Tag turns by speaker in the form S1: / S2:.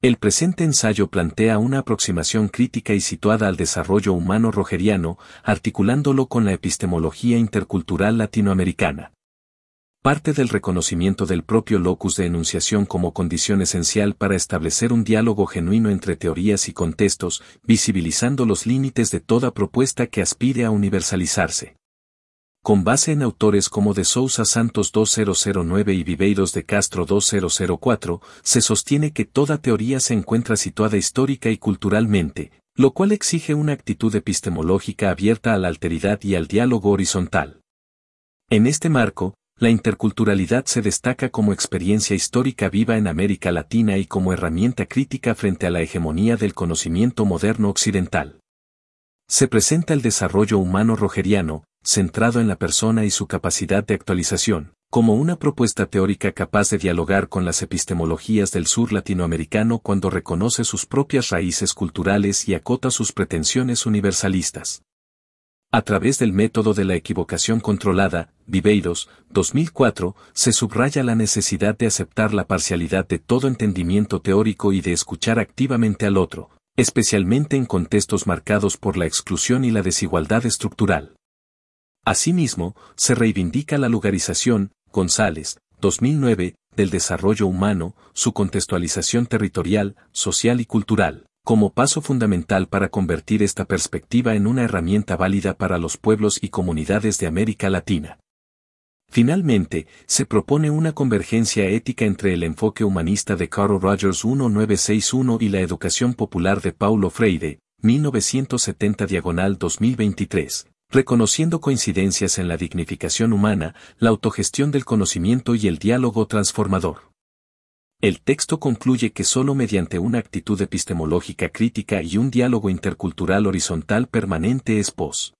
S1: El presente ensayo plantea una aproximación crítica y situada al desarrollo humano rogeriano, articulándolo con la epistemología intercultural latinoamericana. Parte del reconocimiento del propio locus de enunciación como condición esencial para establecer un diálogo genuino entre teorías y contextos, visibilizando los límites de toda propuesta que aspire a universalizarse. Con base en autores como de Sousa Santos 2009 y Viveiros de Castro 2004, se sostiene que toda teoría se encuentra situada histórica y culturalmente, lo cual exige una actitud epistemológica abierta a la alteridad y al diálogo horizontal. En este marco, la interculturalidad se destaca como experiencia histórica viva en América Latina y como herramienta crítica frente a la hegemonía del conocimiento moderno occidental. Se presenta el desarrollo humano rogeriano, centrado en la persona y su capacidad de actualización, como una propuesta teórica capaz de dialogar con las epistemologías del sur latinoamericano cuando reconoce sus propias raíces culturales y acota sus pretensiones universalistas. A través del método de la equivocación controlada, Viveiros, 2004, se subraya la necesidad de aceptar la parcialidad de todo entendimiento teórico y de escuchar activamente al otro, especialmente en contextos marcados por la exclusión y la desigualdad estructural. Asimismo, se reivindica la lugarización, González, 2009, del desarrollo humano, su contextualización territorial, social y cultural, como paso fundamental para convertir esta perspectiva en una herramienta válida para los pueblos y comunidades de América Latina. Finalmente, se propone una convergencia ética entre el enfoque humanista de Carl Rogers 1961 y la educación popular de Paulo Freire, 1970-2023. Reconociendo coincidencias en la dignificación humana, la autogestión del conocimiento y el diálogo transformador. El texto concluye que solo mediante una actitud epistemológica crítica y un diálogo intercultural horizontal permanente es